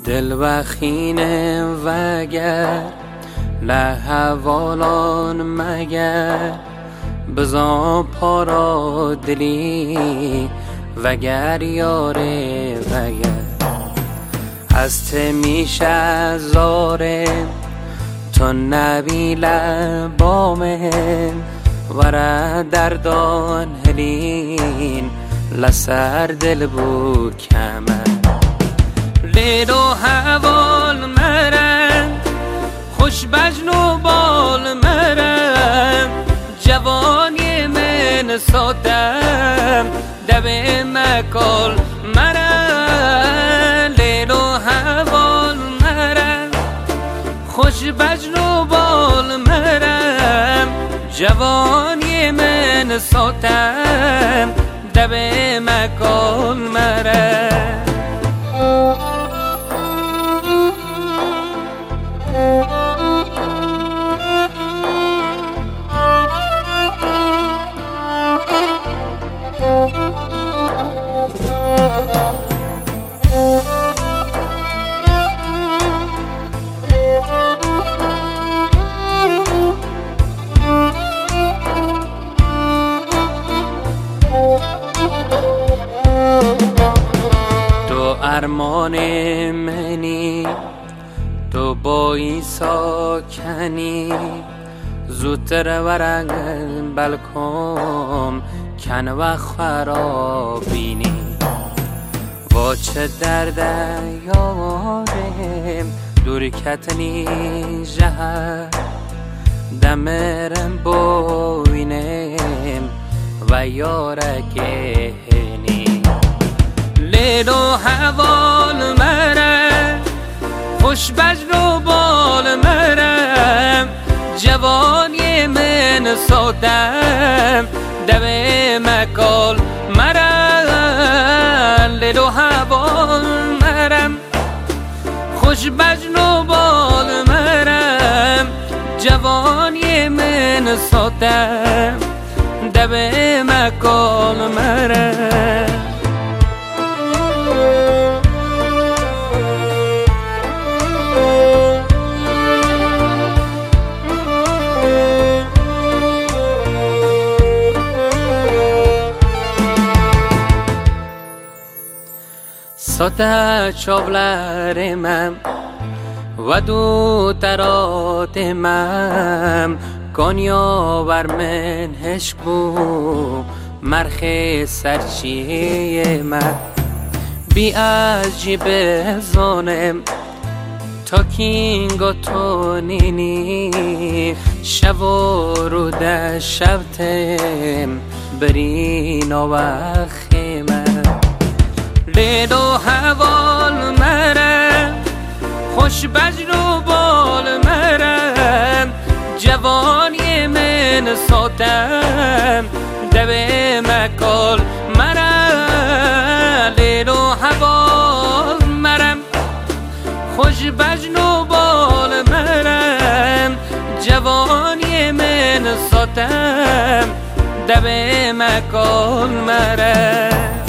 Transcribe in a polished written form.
دل وخینه وگر لحوالان مگر بزا پارا دلی وگر یاره وگر هست میشه زاره تو نبیل بامن وره دردان هلین لسر دل بو کمن لیل و حوال مرم خوش بجن و بال مرم جوانی من سادم دب مکال مرم لیل و حوال مرم خوش بجن و بال مرم جوانی من سادم دب مکال مرم تو ارمان منی تو بایی ساکنی زودتر ورنگ بلکم کن و خرابینی و چه درد یارم دور کتنی جهر دمرم بوینم و یارکه لیل و حوال مرم خوش بجن و بال مرم جوانی من سادم دب مکال مرم لیل و حوال مرم خوش بجن و بال مرم جوانی من سادم دب مکال مرم ساده چاولرمم و دو تراتمم کانیا بر من عشق بو مرخ سرچیه من بی عجیب زانم تا کینگو تو نینی شب و روده شبتم برینا و خیمه لیل و حوال مرم خوش بجن و بال مرم جوانی من سادم دب مکال مرم لیل و حوال مرم خوش بجن و بال مرم جوانی من سادم دب مکال مرم